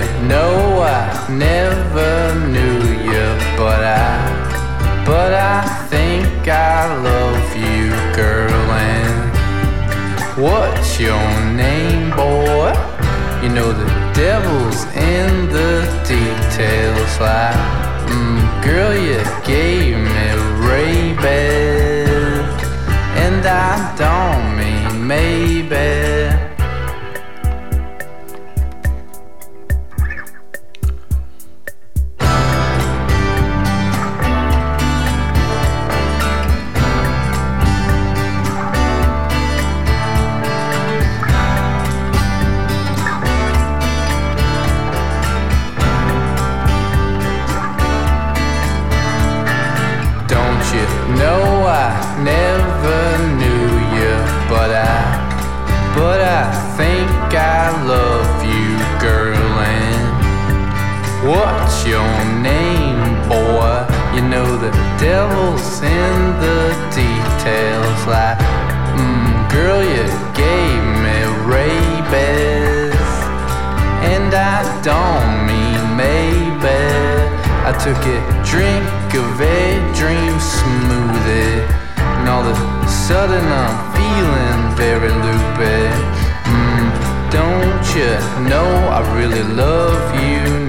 know I never knew you, but I think I love you, girl. And what's your name, boy? You know the devil's in the details. Like, girl, you gave me rabies, and I don't mean maybe. No, I never knew you, but I think I love you, girl. And what's your name, boy? You know the devil's in the details. Like, girl, you gave me rabies, and I don't mean maybe. I took a drink of a dream smoothie, and all of a sudden I'm feeling very loopy. Don't you know I really love you